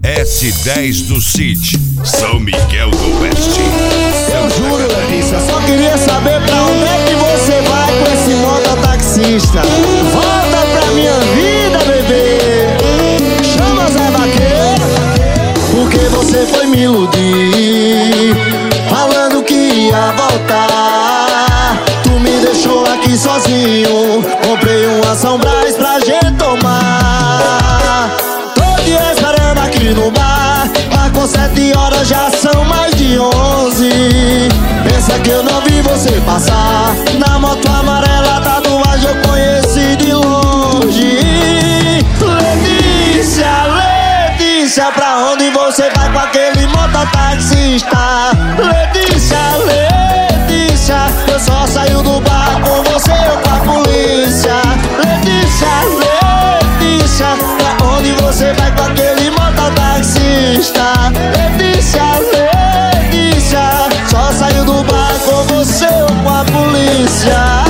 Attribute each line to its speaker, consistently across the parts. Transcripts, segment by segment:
Speaker 1: S10 do Cid, São Miguel do Oeste.
Speaker 2: Eu juro, Larissa, só queria saber pra onde é que você vai com esse mototaxista. Volta pra minha vida, bebê. Chama Zé Vaqueiro, porque você foi me iludir, falando que ia voltar. Tu me deixou aqui sozinho, comprei uma São Brás pra gente tomar. Tô te esperando aqui no bar, marcou 7 horas, já são mais de 11. Pensa que eu não vi você passar, na moto amarela, tatuagem eu conheci de longe. Letícia, Letícia, pra onde você vai com aquele mototaxista? Letícia, Letícia, eu só saio do bar com você ou com a polícia. Letícia, Letícia, pra onde você vai com aquele mototaxista? Letícia, Letícia, só saio do bar com você ou com a polícia.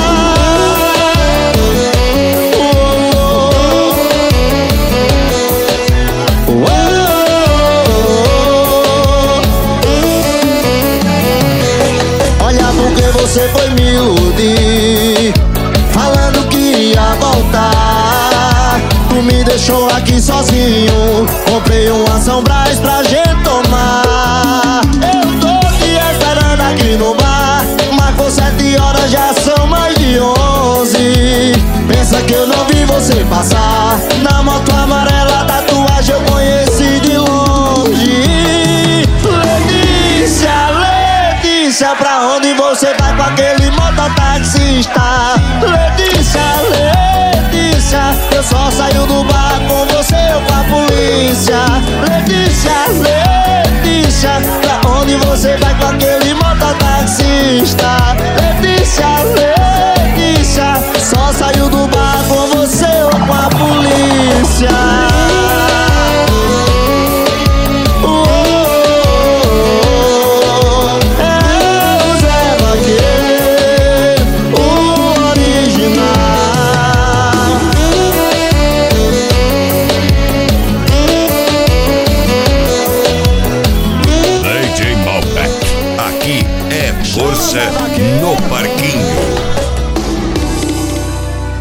Speaker 2: Você foi me iludir, falando que ia voltar. Tu me deixou aqui sozinho, comprei uma São Brás pra gente tomar. Eu tô te esperando aqui no bar, marcou 7 horas, já são mais de 11. Pensa que eu não vi você passar, na moto amarela, tatuagem eu conheci de longe. Letícia, Letícia, pra onde você vai com aquele mototaxista? Letícia, Letícia, eu só saio do bar com você ou com a polícia. Letícia, Letícia, pra onde você vai com aquele mototaxista? Letícia, Letícia, só saio do bar com você ou com a polícia.
Speaker 1: Força no Parquinho.